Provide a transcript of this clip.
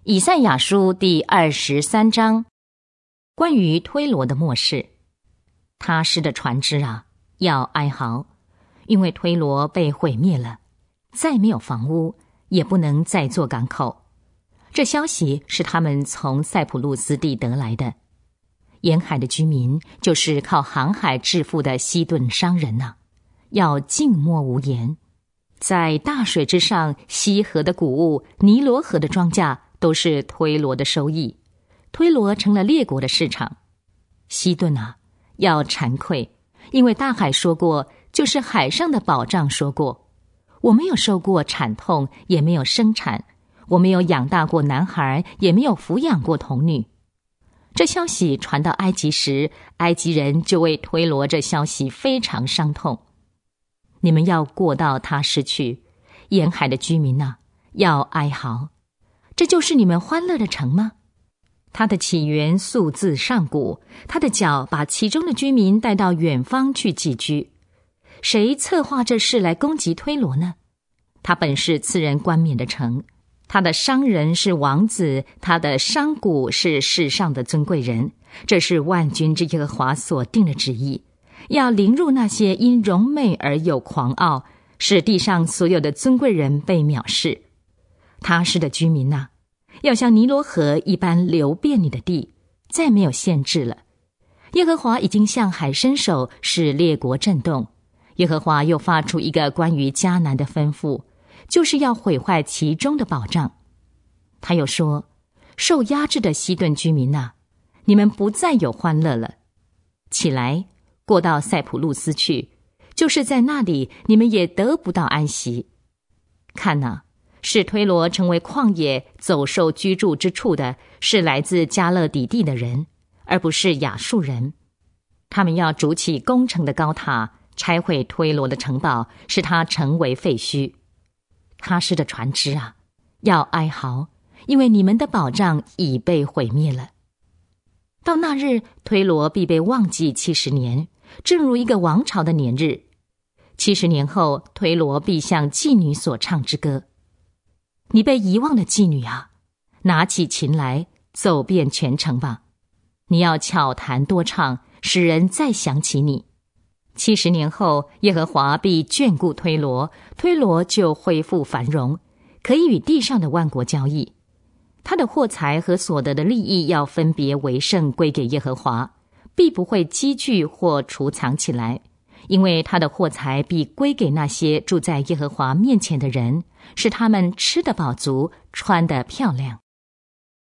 以赛亚书第23章，关于推罗的末世。他施的船只啊，要哀嚎，因为推罗被毁灭了，再没有房屋，也不能再做港口。这消息是他们从塞浦路斯地得来的。沿海的居民就是靠航海致富的西顿商人啊，要静默无言。在大水之上，西河的谷物，尼罗河的庄稼，都是推罗的收益。推罗成了列国的市场。西顿啊，要惭愧，因为大海说过，就是海上的宝藏说过，我没有受过产痛，也没有生产，我没有养大过男孩，也没有抚养过童女。这消息传到埃及时，埃及人就为推罗这消息非常伤痛。你们要过到他失去，沿海的居民啊，要哀嚎。这就是你们欢乐的城吗？它的起源素自上古，它的脚把其中的居民带到远方去寄居。谁策划这事来攻击推罗呢？他本是赐人冠冕的城，他的商人是王子，他的商贾是世上的尊贵人。这是万军之耶和华所定的旨意，要凌辱那些因荣美而有狂傲，使地上所有的尊贵人被藐视。他施的居民啊，要像尼罗河一般流遍你的地，再没有限制了。耶和华已经向海伸手，使列国震动。耶和华又发出一个关于迦南的吩咐，就是要毁坏其中的宝藏。他又说，受压制的西顿居民啊，你们不再有欢乐了。起来，过到塞浦路斯去，就是在那里，你们也得不到安息。看哪，使推罗成为旷野走兽居住之处的，是来自加勒底地的人，而不是亚述人。他们要筑起攻城的高塔，拆毁推罗的城堡，使它成为废墟。他施的船只啊，要哀嚎，因为你们的宝藏已被毁灭了。到那日，推罗必被忘记70年，正如一个王朝的年日。70年后，推罗必像妓女所唱之歌。你被遗忘的妓女啊，拿起琴来，走遍全城吧。你要巧弹多唱，使人再想起你。70年后，耶和华必眷顾推罗，推罗就恢复繁荣，可以与地上的万国交易。他的货财和所得的利益要分别为圣归给耶和华，必不会积聚或储藏起来，因为他的货财必归给那些住在耶和华面前的人，使他们吃得饱足，穿得漂亮。